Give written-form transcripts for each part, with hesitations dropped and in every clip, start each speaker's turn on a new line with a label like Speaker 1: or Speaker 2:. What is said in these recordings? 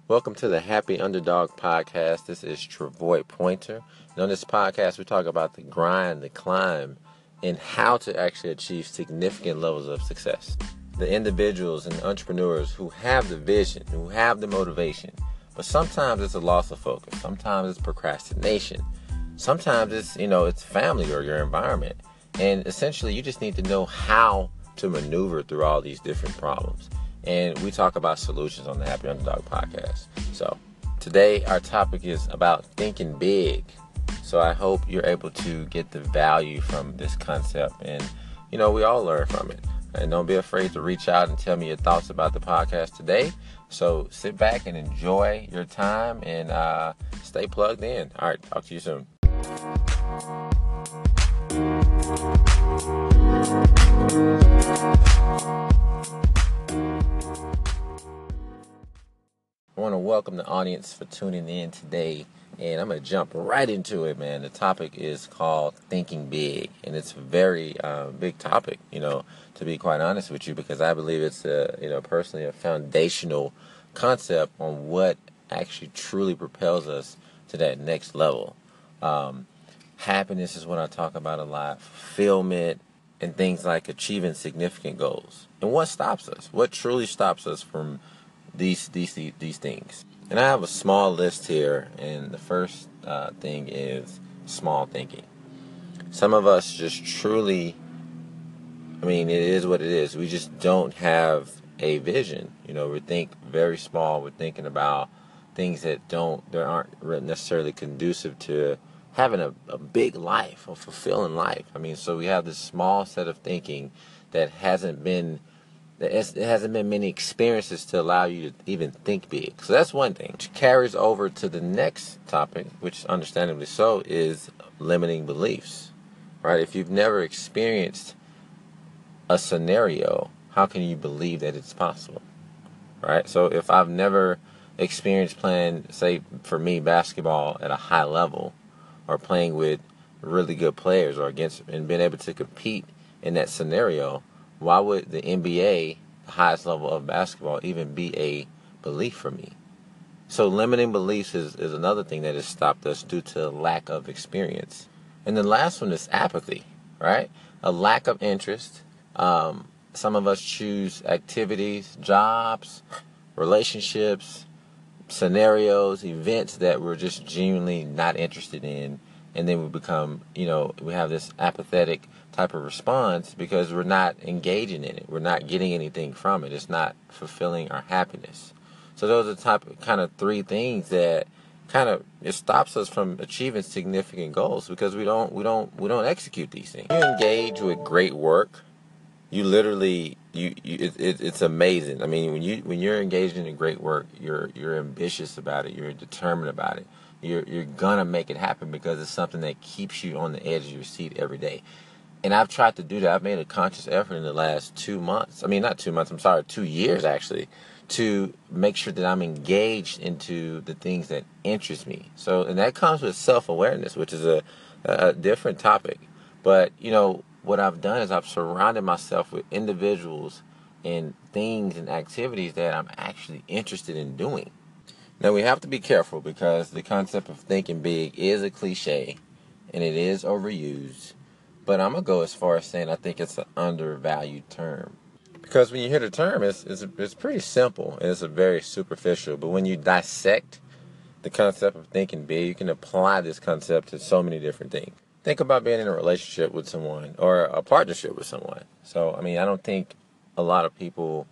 Speaker 1: Welcome to the Happy Underdog Podcast. This is Travoy Pointer. And on this podcast, we talk about the grind, the climb, and how to actually achieve significant levels of success. The individuals and entrepreneurs who have the vision, who have the motivation, but sometimes it's a loss of focus. Sometimes it's procrastination. Sometimes it's family or your environment. And essentially, you just need to know how to maneuver through all these different problems. And we talk about solutions on the Happy Underdog Podcast. So today our topic is about thinking big. So I hope you're able to get the value from this concept, and we all learn from it. And don't be afraid to reach out and tell me your thoughts about the podcast today. So sit back and enjoy your time and stay plugged in. All right, talk to you soon. I want to welcome the audience for tuning in today, and I'm going to jump right into it, man. The topic is called Thinking Big, and it's a very big topic, to be quite honest with you, because I believe it's, personally a foundational concept on what actually truly propels us to that next level. Happiness is what I talk about a lot, fulfillment, and things like achieving significant goals. And what stops us? What truly stops us from these things? And I have a small list here, and the first thing is small thinking. Some of us just truly, it is what it is. We just don't have a vision. We think very small. We're thinking about things that aren't necessarily conducive to having a big life, a fulfilling life. So we have this small set of thinking that it hasn't been many experiences to allow you to even think big. So that's one thing. Which carries over to the next topic, which understandably so, is limiting beliefs. Right? If you've never experienced a scenario, how can you believe that it's possible? Right? So if I've never experienced playing, say for me, basketball at a high level, or playing with really good players or against and being able to compete in that scenario, why would the NBA, the highest level of basketball, even be a belief for me? So limiting beliefs is another thing that has stopped us due to lack of experience. And the last one is apathy, right? A lack of interest. Some of us choose activities, jobs, relationships, scenarios, events that we're just genuinely not interested in. And then we become, we have this apathetic type of response because we're not engaging in it. We're not getting anything from it. It's not fulfilling our happiness. So those are the kind of three things that it stops us from achieving significant goals because we don't execute these things. You engage with great work. You literally, it's amazing. When you're engaged in great work, you're ambitious about it. You're determined about it. You're gonna make it happen because it's something that keeps you on the edge of your seat every day. And I've tried to do that. I've made a conscious effort in the last 2 months. Not 2 months. 2 years actually, to make sure that I'm engaged into the things that interest me. So, and that comes with self-awareness, which is a different topic. But what I've done is I've surrounded myself with individuals and things and activities that I'm actually interested in doing. Now, we have to be careful because the concept of thinking big is a cliche and it is overused. But I'm going to go as far as saying I think it's an undervalued term. Because when you hear the term, it's pretty simple and it's a very superficial. But when you dissect the concept of thinking big, you can apply this concept to so many different things. Think about being in a relationship with someone or a partnership with someone. So, I don't think a lot of people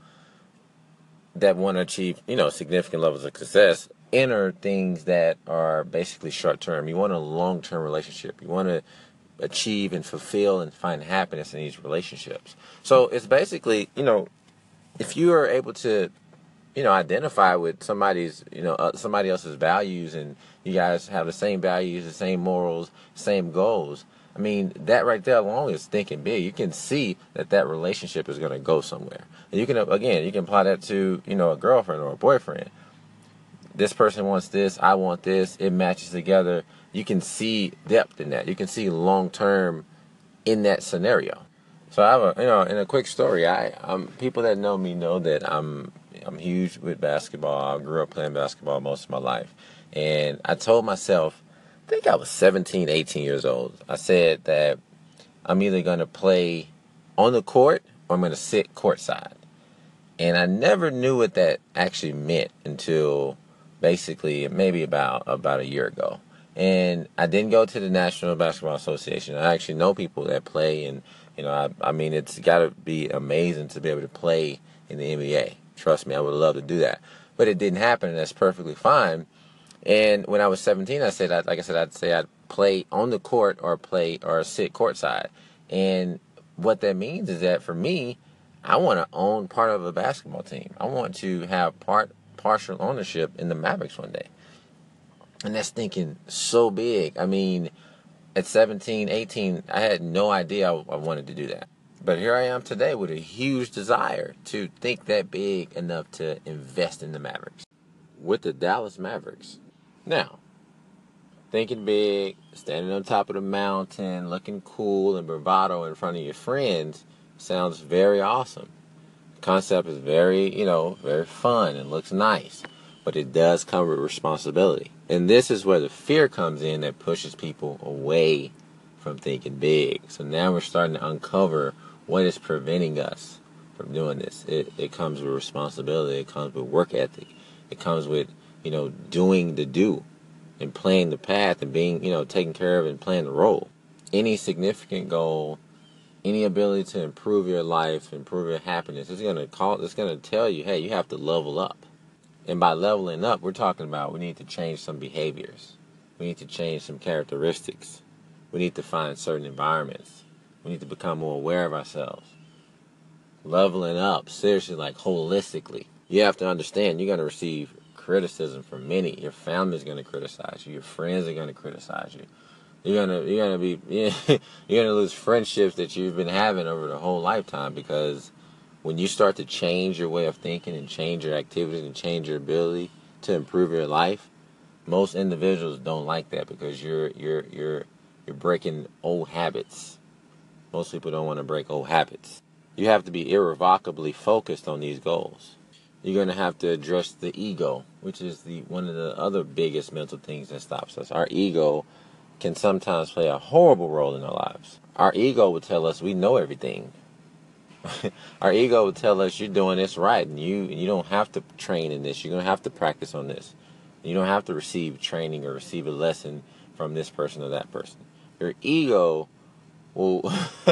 Speaker 1: that want to achieve, significant levels of success enter things that are basically short-term. You want a long-term relationship. You want to achieve and fulfill and find happiness in these relationships. So it's basically, if you are able to, identify with somebody else's values and you guys have the same values, the same morals, same goals, that right there alone is thinking big. You can see that relationship is going to go somewhere. And you can apply that to, a girlfriend or a boyfriend. This person wants this, I want this, it matches together. You can see depth in that. You can see long term in that scenario. So I have in a quick story, people that know me know that I'm I'm huge with basketball. I grew up playing basketball most of my life. And I told myself, I think I was 17, 18 years old. I said that I'm either going to play on the court or I'm going to sit courtside. And I never knew what that actually meant until basically maybe about a year ago. And I didn't go to the National Basketball Association. I actually know people that play, and I mean, it's got to be amazing to be able to play in the NBA. Trust me, I would love to do that, but it didn't happen, and that's perfectly fine. And when I was 17, I said, I'd say I'd play on the court or sit courtside. And what that means is that for me, I want to own part of a basketball team. I want to have partial ownership in the Mavericks one day. And that's thinking so big. I mean, at 17, 18, I had no idea I wanted to do that. But here I am today with a huge desire to think that big enough to invest in the Mavericks. With the Dallas Mavericks. Now, thinking big, standing on top of the mountain, looking cool and bravado in front of your friends sounds very awesome. The concept is very fun and looks nice. But it does come with responsibility. And this is where the fear comes in that pushes people away from thinking big. So now we're starting to uncover what is preventing us from doing this. It comes with responsibility. It comes with work ethic. It comes with, doing the do and playing the path and being, taking care of and playing the role. Any significant goal, any ability to improve your life, improve your happiness, it's going to tell you, hey, you have to level up. And by leveling up, we're talking about we need to change some behaviors. We need to change some characteristics. We need to find certain environments. We need to become more aware of ourselves. Leveling up, seriously, like holistically. You have to understand you're going to receive criticism from many. Your family's going to criticize you. Your friends are going to criticize you. You're gonna lose friendships that you've been having over the whole lifetime because when you start to change your way of thinking and change your activities and change your ability to improve your life, most individuals don't like that because you're breaking old habits. Most people don't want to break old habits. You have to be irrevocably focused on these goals. You're going to have to address the ego, which is one of the other biggest mental things that stops us. Our ego can sometimes play a horrible role in our lives. Our ego will tell us we know everything. Our ego will tell us you're doing this right, and you don't have to train in this. You're going to have to practice on this. You don't have to receive training or receive a lesson from this person or that person. Your ego will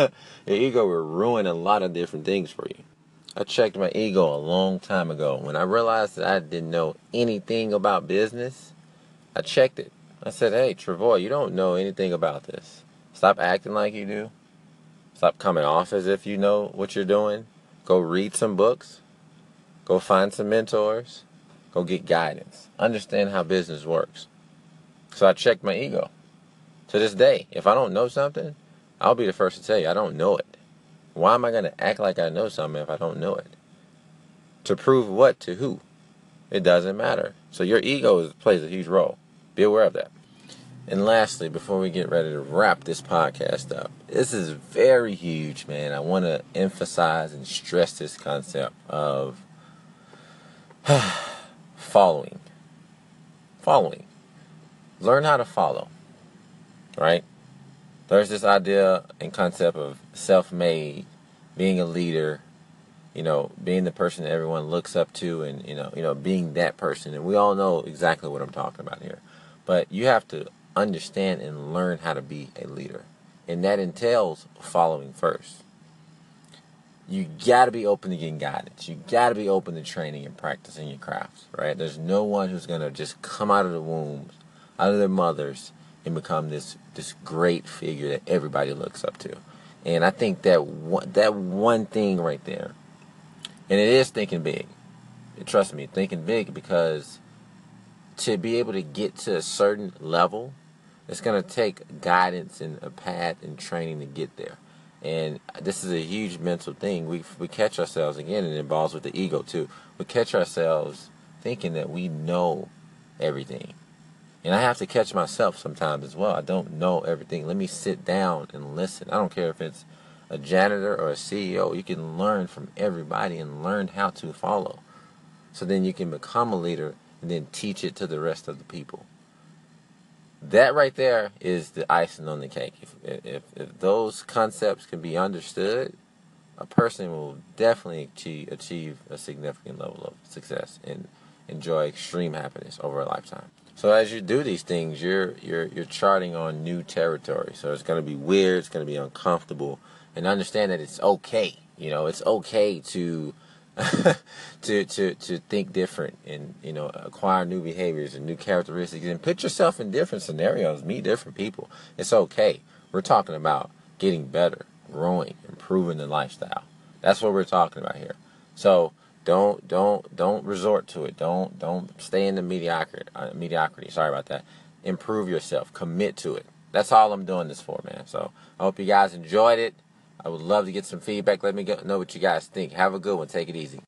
Speaker 1: ruin a lot of different things for you. I checked my ego a long time ago. When I realized that I didn't know anything about business, I checked it. I said, hey, Travoy, you don't know anything about this. Stop acting like you do. Stop coming off as if you know what you're doing. Go read some books. Go find some mentors. Go get guidance. Understand how business works. So I checked my ego. To this day, if I don't know something, I'll be the first to tell you I don't know it. Why am I going to act like I know something if I don't know it? To prove what to who? It doesn't matter. So your ego plays a huge role. Be aware of that. And lastly, before we get ready to wrap this podcast up, this is very huge, man. I want to emphasize and stress this concept of following. Following. Learn how to follow, right? There's this idea and concept of self-made, being a leader, being the person that everyone looks up to and, being that person. And we all know exactly what I'm talking about here. But you have to understand and learn how to be a leader. And that entails following first. You got to be open to getting guidance. You got to be open to training and practicing your crafts, right? There's no one who's going to just come out of the wombs, out of their mothers, and become this great figure that everybody looks up to. And I think that one thing right there, and it is thinking big. Trust me, thinking big, because to be able to get to a certain level, it's going to take guidance and a path and training to get there. And this is a huge mental thing. We catch ourselves, again, and it involves with the ego too. We catch ourselves thinking that we know everything. And I have to catch myself sometimes as well. I don't know everything. Let me sit down and listen. I don't care if it's a janitor or a CEO. You can learn from everybody and learn how to follow. so then you can become a leader and then teach it to the rest of the people. That right there is the icing on the cake. If those concepts can be understood, a person will definitely achieve a significant level of success and enjoy extreme happiness over a lifetime. So as you do these things, you're charting on new territory. So it's going to be weird, it's going to be uncomfortable, and understand that it's okay. It's okay to to think different and acquire new behaviors and new characteristics and put yourself in different scenarios, meet different people. It's okay. We're talking about getting better, growing, improving the lifestyle. That's what we're talking about here. So don't resort to it. Don't stay in the mediocrity. Sorry about that. Improve yourself. Commit to it. That's all I'm doing this for, man. So I hope you guys enjoyed it. I would love to get some feedback. Let me know what you guys think. Have a good one. Take it easy.